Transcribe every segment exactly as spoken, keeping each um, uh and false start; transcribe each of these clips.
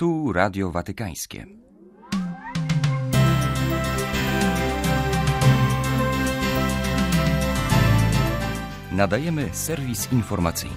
Tu Radio Watykańskie. Nadajemy serwis informacyjny.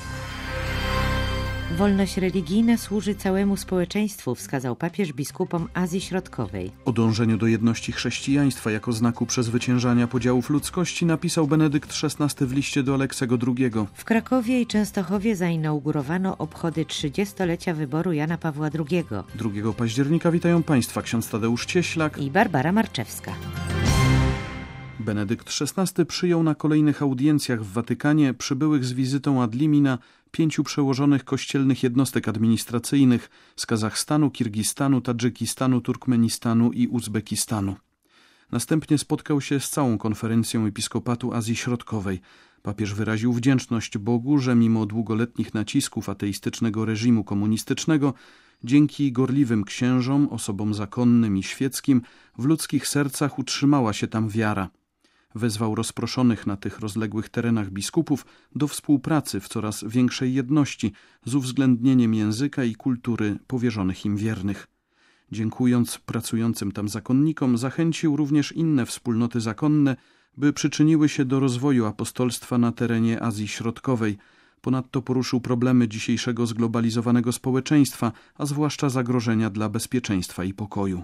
Wolność religijna służy całemu społeczeństwu, wskazał papież biskupom Azji Środkowej. O dążeniu do jedności chrześcijaństwa jako znaku przezwyciężania podziałów ludzkości napisał Benedykt szesnasty w liście do Aleksego drugiego. W Krakowie i Częstochowie zainaugurowano obchody trzydziestolecia wyboru Jana Pawła drugiego. drugiego października witają Państwa ksiądz Tadeusz Cieślak i Barbara Marczewska. Benedykt szesnasty przyjął na kolejnych audiencjach w Watykanie przybyłych z wizytą ad limina pięciu przełożonych kościelnych jednostek administracyjnych z Kazachstanu, Kirgistanu, Tadżykistanu, Turkmenistanu i Uzbekistanu. Następnie spotkał się z całą konferencją Episkopatu Azji Środkowej. Papież wyraził wdzięczność Bogu, że mimo długoletnich nacisków ateistycznego reżimu komunistycznego, dzięki gorliwym księżom, osobom zakonnym i świeckim, w ludzkich sercach utrzymała się tam wiara. Wezwał rozproszonych na tych rozległych terenach biskupów do współpracy w coraz większej jedności z uwzględnieniem języka i kultury powierzonych im wiernych. Dziękując pracującym tam zakonnikom, zachęcił również inne wspólnoty zakonne, by przyczyniły się do rozwoju apostolstwa na terenie Azji Środkowej. Ponadto poruszył problemy dzisiejszego zglobalizowanego społeczeństwa, a zwłaszcza zagrożenia dla bezpieczeństwa i pokoju.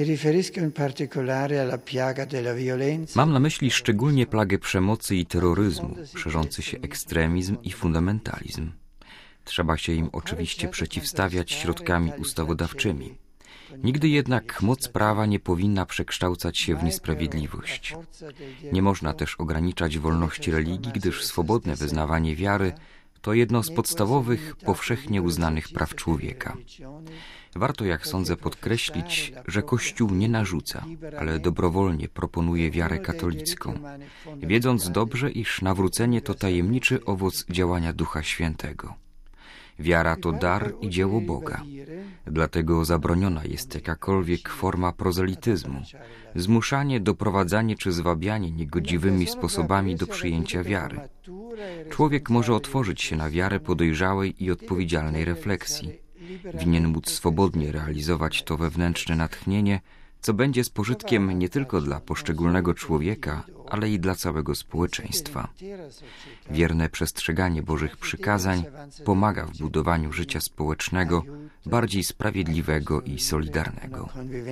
Mam na myśli szczególnie plagę przemocy i terroryzmu, szerzący się ekstremizm i fundamentalizm. Trzeba się im oczywiście przeciwstawiać środkami ustawodawczymi. Nigdy jednak moc prawa nie powinna przekształcać się w niesprawiedliwość. Nie można też ograniczać wolności religii, gdyż swobodne wyznawanie wiary to jedno z podstawowych, powszechnie uznanych praw człowieka. Warto, jak sądzę, podkreślić, że Kościół nie narzuca, ale dobrowolnie proponuje wiarę katolicką, wiedząc dobrze, iż nawrócenie to tajemniczy owoc działania Ducha Świętego. Wiara to dar i dzieło Boga. Dlatego zabroniona jest jakakolwiek forma prozelityzmu, zmuszanie, doprowadzanie czy zwabianie niegodziwymi sposobami do przyjęcia wiary. Człowiek może otworzyć się na wiarę po dojrzałej i odpowiedzialnej refleksji. Winien móc swobodnie realizować to wewnętrzne natchnienie, co będzie z pożytkiem nie tylko dla poszczególnego człowieka, ale i dla całego społeczeństwa. Wierne przestrzeganie Bożych przykazań pomaga w budowaniu życia społecznego bardziej sprawiedliwego i solidarnego.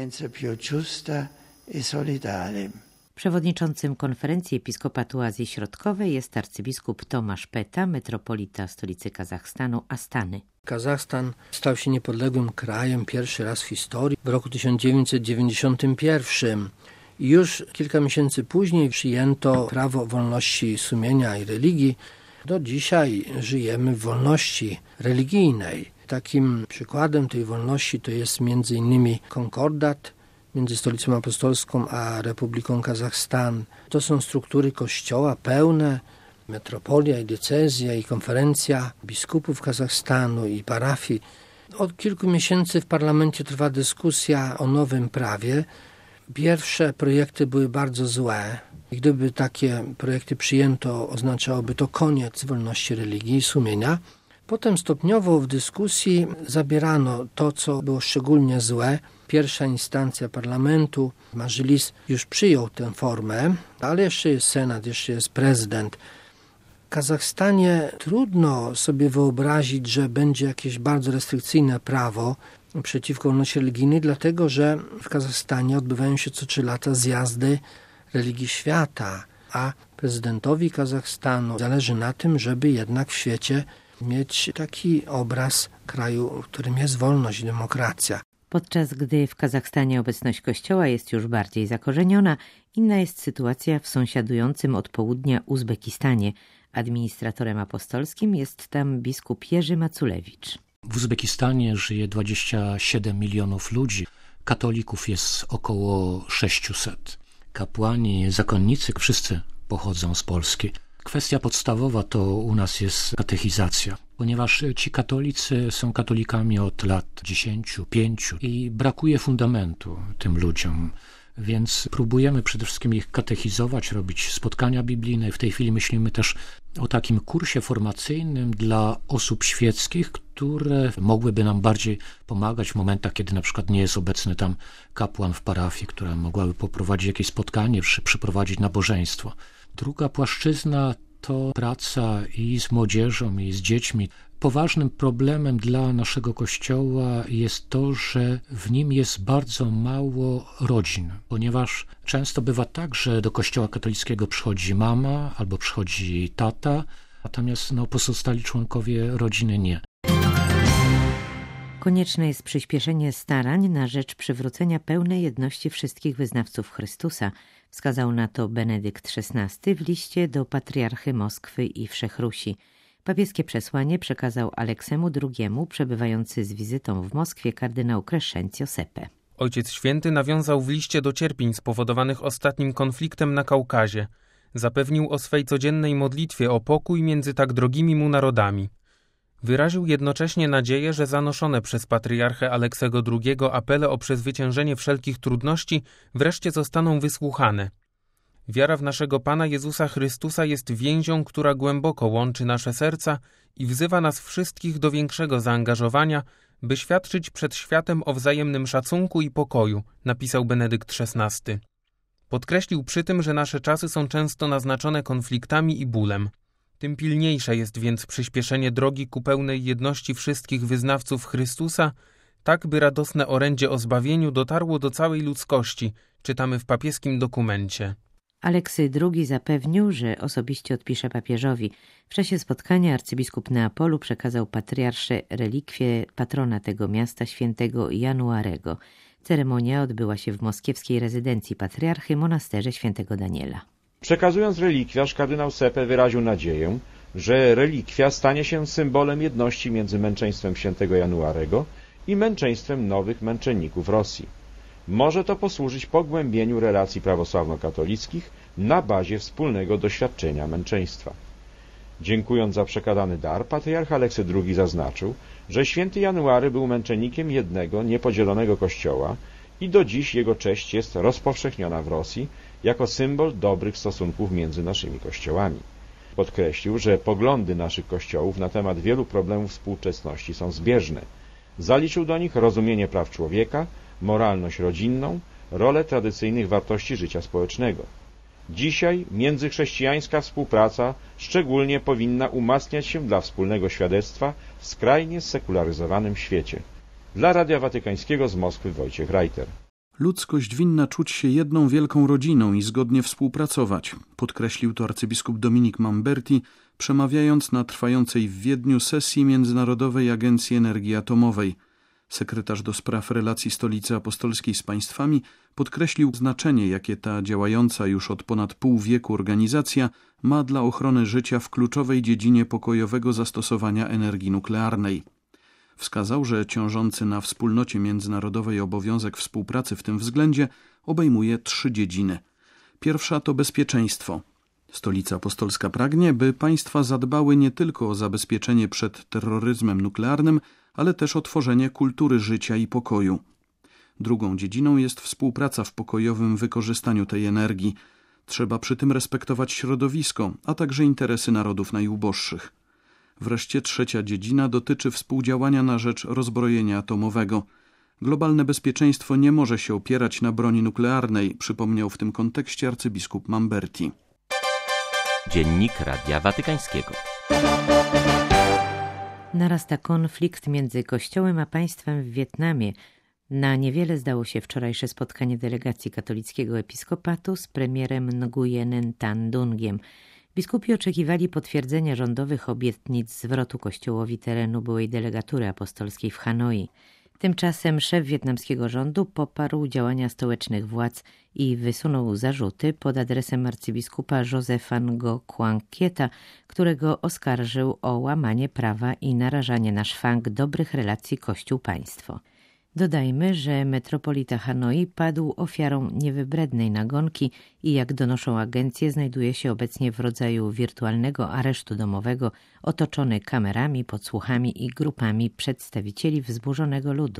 Przewodniczącym konferencji Episkopatu Azji Środkowej jest arcybiskup Tomasz Peta, metropolita stolicy Kazachstanu Astany. Kazachstan stał się niepodległym krajem pierwszy raz w historii w roku tysiąc dziewięćset dziewięćdziesiątym pierwszym. I już kilka miesięcy później przyjęto prawo wolności sumienia i religii. Do dzisiaj żyjemy w wolności religijnej. Takim przykładem tej wolności to jest między innymi konkordat między Stolicą Apostolską a Republiką Kazachstan. To są struktury kościoła pełne, metropolia i diecezja i konferencja biskupów Kazachstanu i parafii. Od kilku miesięcy w parlamencie trwa dyskusja o nowym prawie. Pierwsze projekty były bardzo złe. Gdyby takie projekty przyjęto, oznaczałoby to koniec wolności religii i sumienia. Potem stopniowo w dyskusji zabierano to, co było szczególnie złe. Pierwsza instancja parlamentu, Madżlis, już przyjął tę formę, ale jeszcze jest Senat, jeszcze jest prezydent. W Kazachstanie trudno sobie wyobrazić, że będzie jakieś bardzo restrykcyjne prawo przeciwko wolności religijnej, dlatego że w Kazachstanie odbywają się co trzy lata zjazdy religii świata, a prezydentowi Kazachstanu zależy na tym, żeby jednak w świecie mieć taki obraz kraju, w którym jest wolność i demokracja. Podczas gdy w Kazachstanie obecność Kościoła jest już bardziej zakorzeniona, inna jest sytuacja w sąsiadującym od południa Uzbekistanie. Administratorem apostolskim jest tam biskup Jerzy Maculewicz. W Uzbekistanie żyje dwadzieścia siedem milionów ludzi. Katolików jest około sześciuset. Kapłani, zakonnicy, wszyscy pochodzą z Polski. Kwestia podstawowa to u nas jest katechizacja, ponieważ ci katolicy są katolikami od lat dziesięciu, pięciu i brakuje fundamentu tym ludziom. Więc próbujemy przede wszystkim ich katechizować, robić spotkania biblijne. W tej chwili myślimy też o takim kursie formacyjnym dla osób świeckich, które mogłyby nam bardziej pomagać w momentach, kiedy na przykład nie jest obecny tam kapłan w parafii, która mogłaby poprowadzić jakieś spotkanie, przy, przyprowadzić nabożeństwo. Druga płaszczyzna to praca i z młodzieżą, i z dziećmi. Poważnym problemem dla naszego Kościoła jest to, że w nim jest bardzo mało rodzin, ponieważ często bywa tak, że do Kościoła katolickiego przychodzi mama albo przychodzi tata, natomiast no, pozostali członkowie rodziny nie. Konieczne jest przyspieszenie starań na rzecz przywrócenia pełnej jedności wszystkich wyznawców Chrystusa, wskazał na to Benedykt szesnasty w liście do patriarchy Moskwy i Wszechrusi. Papieskie przesłanie przekazał Aleksemu drugiemu, przebywający z wizytą w Moskwie kardynał Crescenzio Sepe. Ojciec Święty nawiązał w liście do cierpień spowodowanych ostatnim konfliktem na Kaukazie. Zapewnił o swej codziennej modlitwie o pokój między tak drogimi mu narodami. Wyraził jednocześnie nadzieję, że zanoszone przez patriarchę Aleksego drugiego apele o przezwyciężenie wszelkich trudności wreszcie zostaną wysłuchane. Wiara w naszego Pana Jezusa Chrystusa jest więzią, która głęboko łączy nasze serca i wzywa nas wszystkich do większego zaangażowania, by świadczyć przed światem o wzajemnym szacunku i pokoju, napisał Benedykt szesnasty. Podkreślił przy tym, że nasze czasy są często naznaczone konfliktami i bólem. Tym pilniejsze jest więc przyspieszenie drogi ku pełnej jedności wszystkich wyznawców Chrystusa, tak by radosne orędzie o zbawieniu dotarło do całej ludzkości, czytamy w papieskim dokumencie. Aleksy drugi zapewnił, że osobiście odpisze papieżowi. W czasie spotkania arcybiskup Neapolu przekazał patriarsze relikwie patrona tego miasta, świętego Januarego. Ceremonia odbyła się w moskiewskiej rezydencji patriarchy, monasterze świętego Daniela. Przekazując relikwiarz, kardynał Sepe wyraził nadzieję, że relikwia stanie się symbolem jedności między męczeństwem świętego Januarego i męczeństwem nowych męczenników Rosji. Może to posłużyć pogłębieniu relacji prawosławno-katolickich na bazie wspólnego doświadczenia męczeństwa. Dziękując za przekazany dar, patriarcha Aleksy drugi zaznaczył, że święty January był męczennikiem jednego, niepodzielonego Kościoła i do dziś jego cześć jest rozpowszechniona w Rosji jako symbol dobrych stosunków między naszymi kościołami. Podkreślił, że poglądy naszych kościołów na temat wielu problemów współczesności są zbieżne. Zaliczył do nich rozumienie praw człowieka, moralność rodzinną, rolę tradycyjnych wartości życia społecznego. Dzisiaj międzychrześcijańska współpraca szczególnie powinna umacniać się dla wspólnego świadectwa w skrajnie sekularyzowanym świecie. Dla Radia Watykańskiego z Moskwy Wojciech Reiter. Ludzkość winna czuć się jedną wielką rodziną i zgodnie współpracować, podkreślił to arcybiskup Dominik Mamberti, przemawiając na trwającej w Wiedniu sesji Międzynarodowej Agencji Energii Atomowej. Sekretarz do spraw relacji Stolicy Apostolskiej z państwami podkreślił znaczenie, jakie ta działająca już od ponad pół wieku organizacja ma dla ochrony życia w kluczowej dziedzinie pokojowego zastosowania energii nuklearnej. Wskazał, że ciążący na wspólnocie międzynarodowej obowiązek współpracy w tym względzie obejmuje trzy dziedziny. Pierwsza to bezpieczeństwo. Stolica Apostolska pragnie, by państwa zadbały nie tylko o zabezpieczenie przed terroryzmem nuklearnym, ale też o tworzenie kultury życia i pokoju. Drugą dziedziną jest współpraca w pokojowym wykorzystaniu tej energii. Trzeba przy tym respektować środowisko, a także interesy narodów najuboższych. Wreszcie trzecia dziedzina dotyczy współdziałania na rzecz rozbrojenia atomowego. Globalne bezpieczeństwo nie może się opierać na broni nuklearnej, przypomniał w tym kontekście arcybiskup Mamberti. Dziennik Radia Watykańskiego. Narasta konflikt między Kościołem a państwem w Wietnamie. Na niewiele zdało się wczorajsze spotkanie delegacji katolickiego episkopatu z premierem Nguyenen Tan Dungiem. Biskupi oczekiwali potwierdzenia rządowych obietnic zwrotu Kościołowi terenu byłej delegatury apostolskiej w Hanoi. Tymczasem szef wietnamskiego rządu poparł działania stołecznych władz i wysunął zarzuty pod adresem arcybiskupa Josepha Ngo Quang Kieta, którego oskarżył o łamanie prawa i narażanie na szwank dobrych relacji Kościół-państwo. Dodajmy, że metropolita Hanoi padł ofiarą niewybrednej nagonki i jak donoszą agencje znajduje się obecnie w rodzaju wirtualnego aresztu domowego, otoczony kamerami, podsłuchami i grupami przedstawicieli wzburzonego ludu.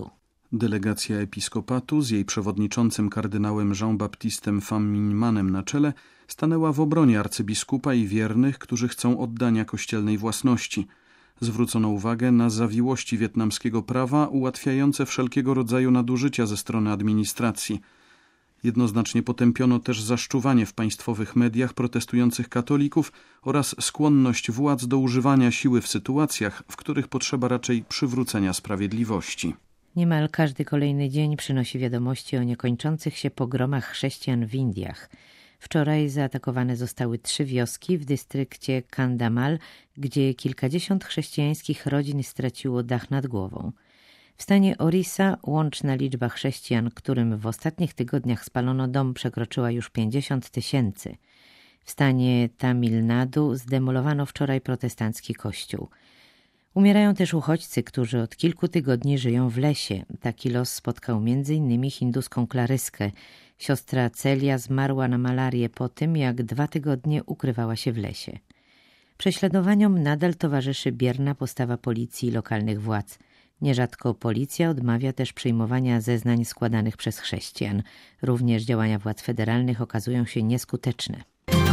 Delegacja episkopatu z jej przewodniczącym kardynałem Jean-Baptistem Famminmanem na czele stanęła w obronie arcybiskupa i wiernych, którzy chcą oddania kościelnej własności. Zwrócono uwagę na zawiłości wietnamskiego prawa ułatwiające wszelkiego rodzaju nadużycia ze strony administracji. Jednoznacznie potępiono też zaszczuwanie w państwowych mediach protestujących katolików oraz skłonność władz do używania siły w sytuacjach, w których potrzeba raczej przywrócenia sprawiedliwości. Niemal każdy kolejny dzień przynosi wiadomości o niekończących się pogromach chrześcijan w Indiach. Wczoraj zaatakowane zostały trzy wioski w dystrykcie Kandhamal, gdzie kilkadziesiąt chrześcijańskich rodzin straciło dach nad głową. W stanie Orissa łączna liczba chrześcijan, którym w ostatnich tygodniach spalono dom, przekroczyła już pięćdziesiąt tysięcy. W stanie Tamil Nadu zdemolowano wczoraj protestancki kościół. Umierają też uchodźcy, którzy od kilku tygodni żyją w lesie. Taki los spotkał między innymi hinduską Klaryskę. Siostra Celia zmarła na malarię po tym, jak dwa tygodnie ukrywała się w lesie. Prześladowaniom nadal towarzyszy bierna postawa policji i lokalnych władz. Nierzadko policja odmawia też przyjmowania zeznań składanych przez chrześcijan. Również działania władz federalnych okazują się nieskuteczne.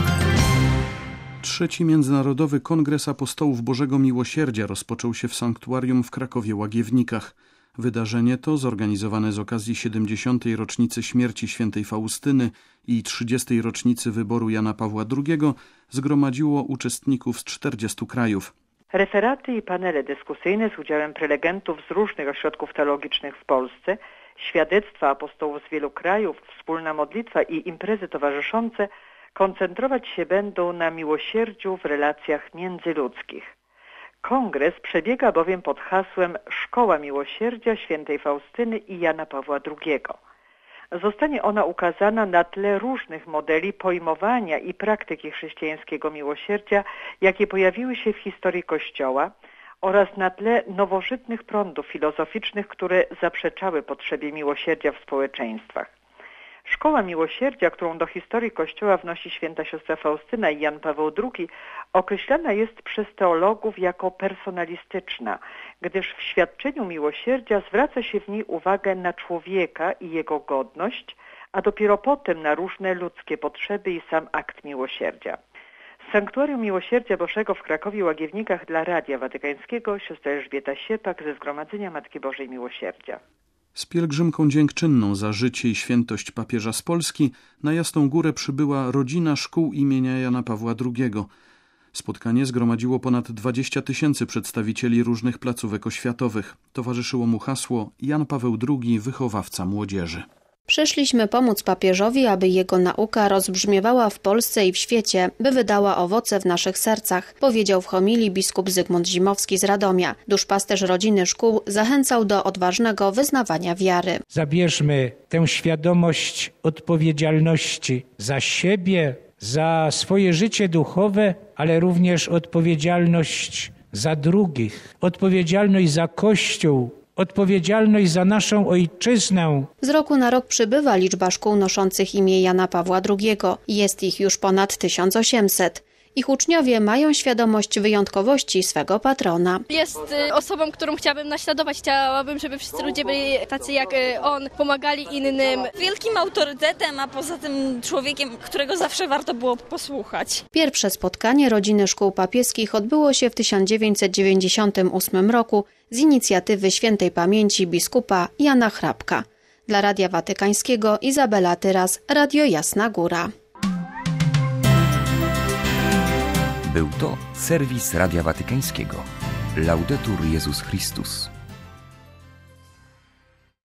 Trzeci Międzynarodowy Kongres Apostołów Bożego Miłosierdzia rozpoczął się w sanktuarium w Krakowie-Łagiewnikach. Wydarzenie to, zorganizowane z okazji siedemdziesiątej rocznicy śmierci świętej Faustyny i trzydziestej rocznicy wyboru Jana Pawła drugiego, zgromadziło uczestników z czterdziestu krajów. Referaty i panele dyskusyjne z udziałem prelegentów z różnych ośrodków teologicznych w Polsce, świadectwa apostołów z wielu krajów, wspólna modlitwa i imprezy towarzyszące koncentrować się będą na miłosierdziu w relacjach międzyludzkich. Kongres przebiega bowiem pod hasłem Szkoła Miłosierdzia świętej Faustyny i Jana Pawła drugiego. Zostanie ona ukazana na tle różnych modeli pojmowania i praktyki chrześcijańskiego miłosierdzia, jakie pojawiły się w historii Kościoła, oraz na tle nowożytnych prądów filozoficznych, które zaprzeczały potrzebie miłosierdzia w społeczeństwach. Szkoła Miłosierdzia, którą do historii Kościoła wnosi święta siostra Faustyna i Jan Paweł drugi, określana jest przez teologów jako personalistyczna, gdyż w świadczeniu miłosierdzia zwraca się w niej uwagę na człowieka i jego godność, a dopiero potem na różne ludzkie potrzeby i sam akt miłosierdzia. Z Sanktuarium Miłosierdzia Bożego w Krakowie-Łagiewnikach dla Radia Watykańskiego siostra Elżbieta Siepak ze Zgromadzenia Matki Bożej Miłosierdzia. Z pielgrzymką dziękczynną za życie i świętość papieża z Polski na Jasną Górę przybyła rodzina szkół imienia Jana Pawła drugiego. Spotkanie zgromadziło ponad dwadzieścia tysięcy przedstawicieli różnych placówek oświatowych. Towarzyszyło mu hasło Jan Paweł drugi, wychowawca młodzieży. Przyszliśmy pomóc papieżowi, aby jego nauka rozbrzmiewała w Polsce i w świecie, by wydała owoce w naszych sercach, powiedział w homilii biskup Zygmunt Zimowski z Radomia. Duszpasterz rodziny szkół zachęcał do odważnego wyznawania wiary. Zabierzmy tę świadomość odpowiedzialności za siebie, za swoje życie duchowe, ale również odpowiedzialność za drugich, odpowiedzialność za Kościół, odpowiedzialność za naszą ojczyznę. Z roku na rok przybywa liczba szkół noszących imię Jana Pawła drugiego. Jest ich już ponad tysiąc osiemset. Ich uczniowie mają świadomość wyjątkowości swego patrona. Jest osobą, którą chciałabym naśladować. Chciałabym, żeby wszyscy ludzie byli tacy jak on, pomagali innym. Wielkim autorytetem, a poza tym człowiekiem, którego zawsze warto było posłuchać. Pierwsze spotkanie rodziny szkół papieskich odbyło się w tysiąc dziewięćset dziewięćdziesiątym ósmym roku z inicjatywy świętej pamięci biskupa Jana Hrabka. Dla Radia Watykańskiego Izabela Tyras, Radio Jasna Góra. Był to serwis Radia Watykańskiego. Laudetur Jezus Chrystus.